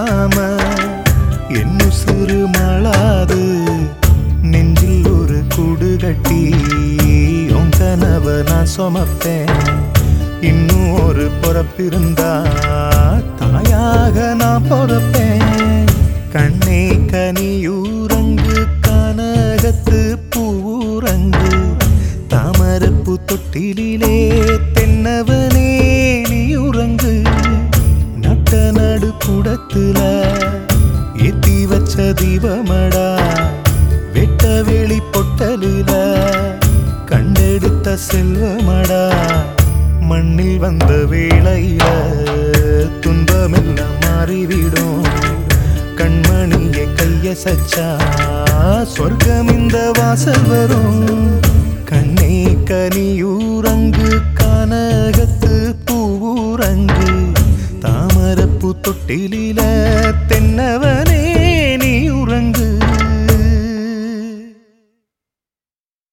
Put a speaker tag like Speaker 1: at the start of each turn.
Speaker 1: இல்லாம என்ன சிறு மாளாது நெஞ்சில் ஒரு கூடு கட்டி உன் கனவை நான் சுமப்பேன். இன்னும் ஒரு பொறப்பிருந்தா தாயாக நான் பொறப்பேன். கண்ணே கனியூரங்கு கனகத்து பூரங்கு தாமரப்பு தொட்டிலே தென்னவனே நீ உறங்கு. நட்ட நடு கூடத்துல ஏத்தி வச்ச தீபமடா வெட்ட வெளி பொட்டலில கண்டெடுத்த செல்வமடா. மண்ணில் வந்த வேளையில துன்பமெல்லாம் மாறிவிடும். கண்மணியை கைய சச்சா சொர்க்கம் இந்த வாசல் வரும். கண்ணே கனியூரங்கு கனகத்து பூரங்கு தாமரப்பு தொட்டிலில தென்னவனே